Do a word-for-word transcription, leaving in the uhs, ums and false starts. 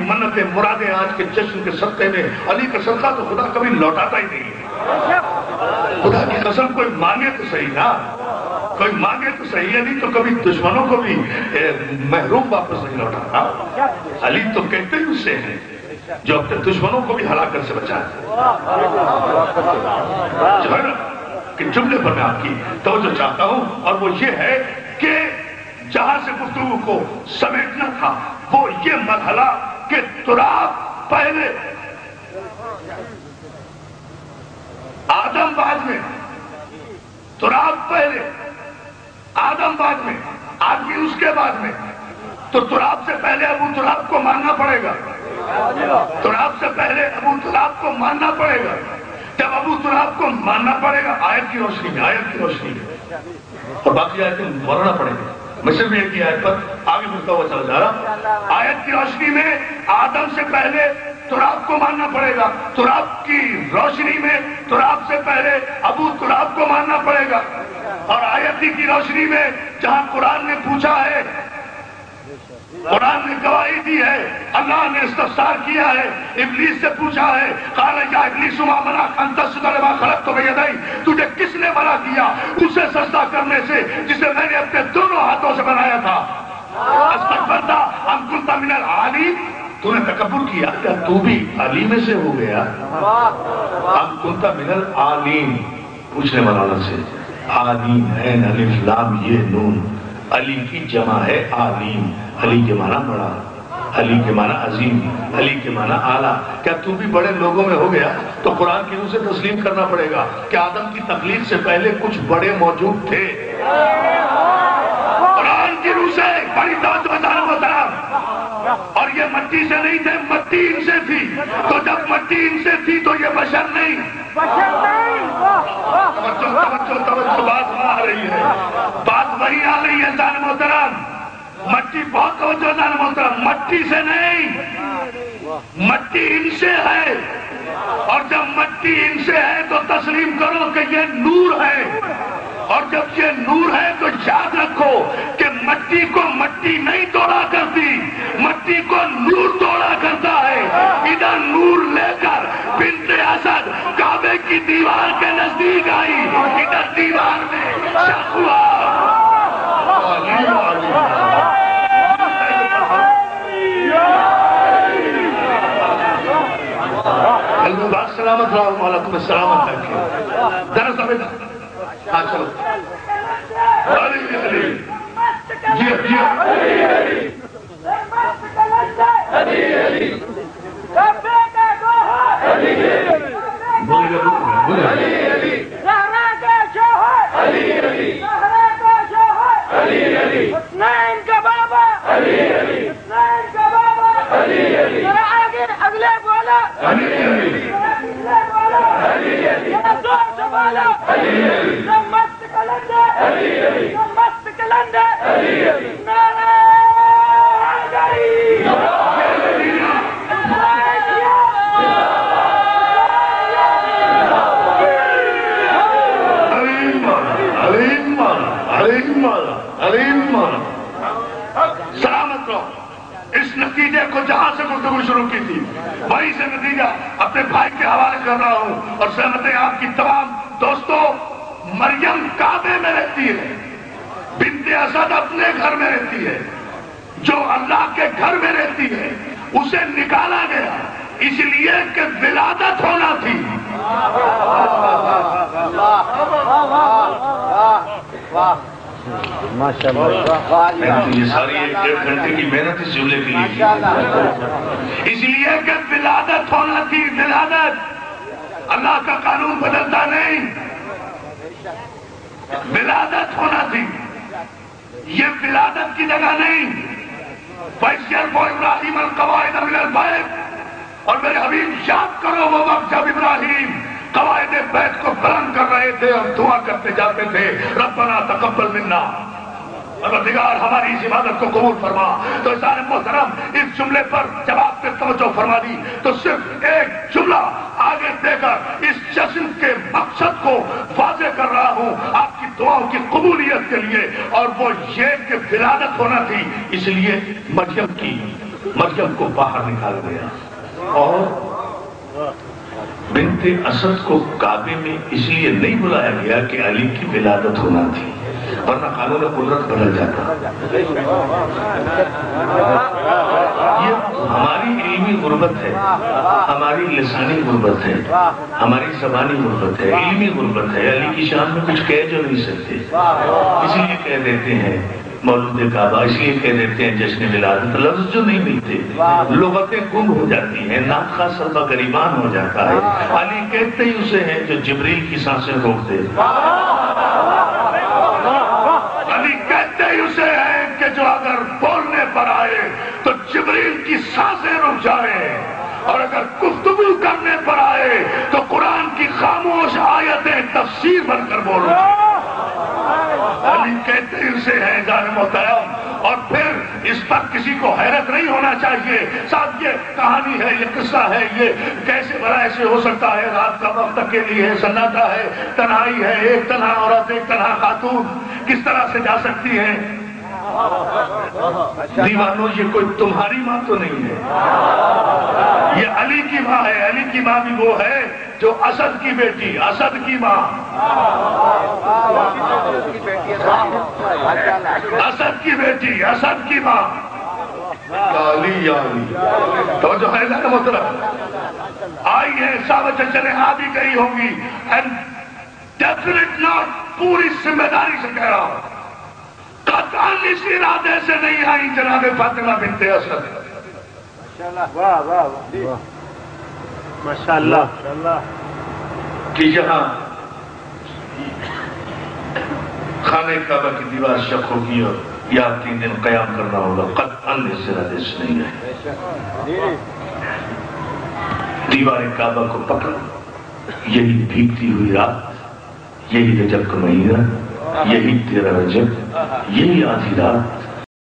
منتیں مرادیں آج کے جشن کے صدقے میں علی کا صدقہ تو خدا کبھی لوٹاتا ہی نہیں ہے. خدا کی قسم کوئی مانگے تو صحیح نا, کوئی مانگے تو صحیح ہے, نہیں تو کبھی دشمنوں کو بھی محروم واپس نہیں لوٹاتا. علی تو کہتے ہی اسے ہیں جو اپنے دشمنوں کو بھی ہلاکت سے بچائے. جو ہے نا کہ جملے پر میں آپ کی توجہ چاہتا ہوں, اور وہ یہ ہے کہ جہاں سے گفتگو کو سمیٹنا تھا وہ یہ مرحلہ کہ تراب پہلے, آدم بعد میں, تراب پہلے, آدم بعد میں, آدمی اس کے بعد میں. تو تراب سے پہلے ابو تراب کو ماننا پڑے گا, تراب سے پہلے ابو تراب کو ماننا پڑے گا. جب ابو تراب کو ماننا پڑے گا آیت کی روشنی میں, آیت کی روشنی میں, اور باقی آیتیں بولنا پڑے گا. میں صرف ایک ہی آیت پر آگے بڑھتا ہوا چلا جا رہا. آیت کی روشنی میں آدم سے پہلے تراب کو ماننا پڑے گا, تراب کی روشنی میں تراب سے پہلے ابو تراب کو ماننا پڑے گا. اور آیتی کی روشنی میں جہاں قرآن نے پوچھا ہے, قرآن نے گواہی دی ہے, اللہ نے استفسار کیا ہے, ابلیس سے پوچھا ہے, قال یا ابلیس ما منعک ان تسجد لما خلقت بیدی, تجھے کس نے منع کیا اسے سجدہ کرنے سے جسے میں نے اپنے دونوں ہاتھوں سے بنایا تھا. استکبرت ام کنت من العالین, تو نے تکبر کیا کیا تو بھی علی میں سے ہو گیا. ام کنت من العالین, پوچھنے والا سے عالین ہے, الف لام یہ نون, علی کی جمع ہے عالین. علی کے معنی بڑا, علی کے معنی عظیم, علی کے معنی اعلیٰ. کیا تو بھی بڑے لوگوں میں ہو گیا؟ تو قرآن کی روح سے تسلیم کرنا پڑے گا کہ آدم کی تخلیق سے پہلے کچھ بڑے موجود تھے. قرآن کی روح سے بڑی توجہ محترم, اور یہ مٹی سے نہیں تھے, مٹی ان سے تھی. تو جب مٹی ان سے تھی تو یہ بشر نہیں, توجہ توجہ توجہ, بات آ رہی ہے, بات وہی آ رہی ہے جان محترم. مٹی بہت توجہ جان محترم, مٹی سے نہیں, مٹی ان سے ہے. اور جب مٹی ان سے ہے تو تسلیم کرو کہ یہ نور ہے. اور جب یہ نور ہے تو یاد رکھو کہ مٹی کو مٹی نہیں توڑا کرتی, مٹی کو نور توڑا کرتا ہے. ادھر نور لے کر بنت اسد کعبے کی دیوار کے نزدیک آئی, ادھر دیوار میں شق ہوا. سلامت رہو مولا, تمہیں سلامت رکھے. ذرا سمجھ, ہاں چلو. علی علی جی جی علی علی علی علی بولے بولے علی علی علی علی علی علی حسنین کا بابا, علی علی حسنین کا بابا, علی علی ذرا آگے اگلے بولا, علی علی اگلے بولا, علی علی ذرا زور سے بولا, علی علی جو مست کلندر, علی علی جو مست کلندر, علی علی نعرہ حیدری, سلامت رہو. اس نتیجے کو جہاں سے گفتگو شروع کی تھی وہیں سے نتیجہ اپنے بھائی کے حوالے کر رہا ہوں. اور سہمت آپ کی تمام دوستوں, مریم کعبے میں رہتی ہے, بنت اسد اپنے گھر میں رہتی ہے. جو اللہ کے گھر میں رہتی ہے اسے نکالا گیا اس لیے کہ ولادت ہونا تھی. یہ ساری ایک ڈیڑھ گھنٹے کی محنت اس جملے کے لیے اس لیے کہ ولادت ہونا تھی. ولادت اللہ کا قانون بدلتا نہیں, ولادت ہونا تھی. یہ ولادت کی جگہ نہیں. فَيَرْفَعُ إِبْرَاهِيمَ الْقَوَاعِدَ مِنَ الْبَيْتِ, اور میرے حبیب یاد کرو وہ وقت جب ابراہیم قواعد بیت کو بلند کر رہے تھے اور دعا کرتے جاتے تھے, ربنا تقبل منا, پروردگار ہماری اس عبادت کو قبول فرما. تو انسان محترم اس جملے پر جب آپ نے توجہ فرما دی تو صرف ایک جملہ آگے دے کر اس جشن کے مقصد کو واضح کر رہا ہوں آپ کی دعاؤں کی قبولیت کے لیے, اور وہ یہ کہ ولادت ہونا تھی اس لیے مریم کی مریم کو باہر نکال دیا اور بنت اسد کو کعبے میں اس لیے نہیں بلایا گیا کہ علی کی ولادت ہونا تھی، ورنہ قانون قدرت بدل جاتا۔ یہ ہماری علمی غربت ہے، ہماری لسانی غربت ہے، ہماری زبانی غربت ہے، علمی غربت ہے۔ علی کی شان میں کچھ کہہ جو نہیں سکتے، اس لیے کہہ دیتے ہیں مولود کعبہ، اس لیے کہہ دیتے ہیں جشن ولادت، لفظ جو نہیں ملتے، لغتیں گم ہو جاتی ہیں، ناطقہ سربہ گریبان ہو جاتا ہے۔ علی کہتے ہی اسے ہیں جو جبریل کی سانسیں روک دے، علی کہتے ہی اسے ہیں کہ جو اگر بولنے پر آئے تو جبریل کی سانسیں رک جائے، اور اگر گفتگو کرنے پر آئے تو قرآن کی خاموش آیتیں تفسیر بن کر بول رہے ہیں۔ علی کہتے ہی اسے ہیں جان محترم، اور پھر اس پر کسی کو حیرت نہیں ہونا چاہیے۔ صاحب یہ کہانی ہے، یہ قصہ ہے، یہ کیسے بھلا ایسے ہو سکتا ہے؟ رات کا وقت اکیلی ہے، سناٹا ہے، تنہائی ہے، ایک تنہا عورت، ایک تنہا خاتون کس طرح سے جا سکتی ہے؟ دیوانوں، یہ کوئی تمہاری ماں تو نہیں ہے، یہ علی کی ماں ہے۔ علی کی ماں بھی وہ ہے جو اسد کی بیٹی، اسد کی ماں، اسد کی بیٹی، اسد کی ماں، علی علی توجہ ہے نا محترم؟ آئی ہے ثابت چلے آ بھی گئی ہوں گی، اینڈ ڈیفینیٹ ناٹ، پوری ذمہ داری سے کہہ رہا ہوں، قطعاً اس ارادے سے نہیں آئی جناب فاطمہ بنت اسد ماشاءاللہ کہ یہاں خانہ کعبہ کی دیوار شق ہوگی اور یا تین دن قیام کرنا ہوگا، قطعاً اس ارادے سے نہیں آئی۔ دیوار کعبہ کو پکڑا، یہی بھیگتی ہوئی رات، یہی رجب کا مہینہ، یہی تیرہ رجب، یہی آدھی رات،